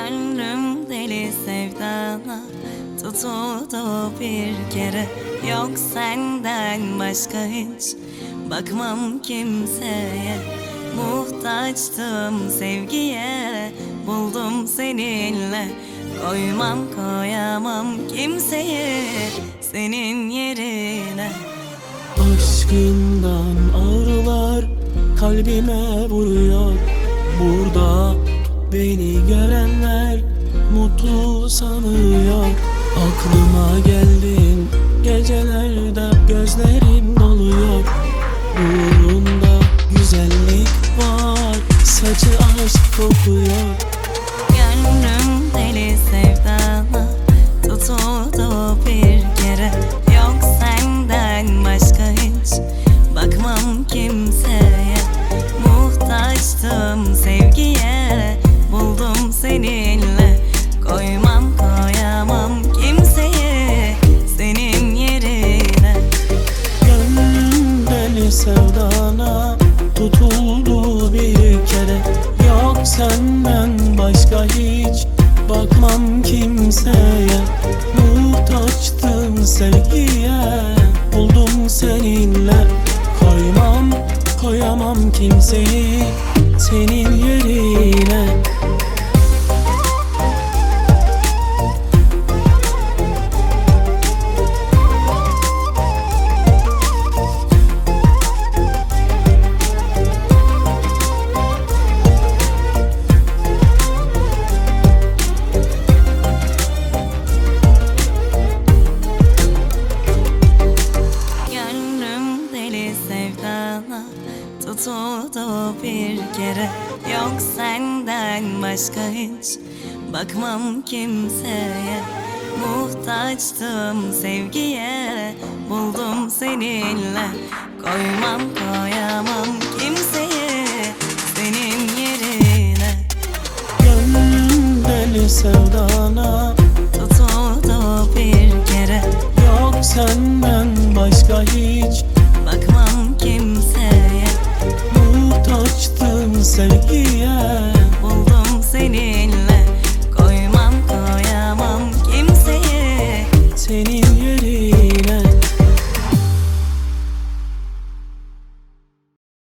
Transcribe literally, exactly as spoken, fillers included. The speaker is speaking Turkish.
Gönlüm deli sevdana tutuldu bir kere. Yok senden başka hiç bakmam kimseye. Muhtaçtım sevgiye, buldum seninle. Koymam koyamam kimseye senin yerine. Aşkından ağrılar kalbime vuruyor. Burada beni görenler mutlu sanıyor. Aklıma geldin gecelerde, gözlerim doluyor. Burunda güzellik var, saçı aşk kokuyor. Gönlüm deli sevdana tutuldu bir kere. Yok senden başka hiç bakmam kimseye. Muhtaçtım sevgiye, buldum seninle. Koymam koyamam kimseye senin yerine. Gönlüm deli sevdana tutuldu bir kere. Yok senden başka hiç bakmam kimseye. Muhtaçtım sevgiye, buldum seninle. Koymam koyamam kimseyi senin yerine. Sevdana tutuldu bir kere. Yok senden başka hiç bakmam kimseye. Muhtaçtım sevgiye, buldum seninle. Koymam koyamam kimseye senin yerine. Gönlüm deli sevdana tutuldu bir kere. Yok senden başka hiç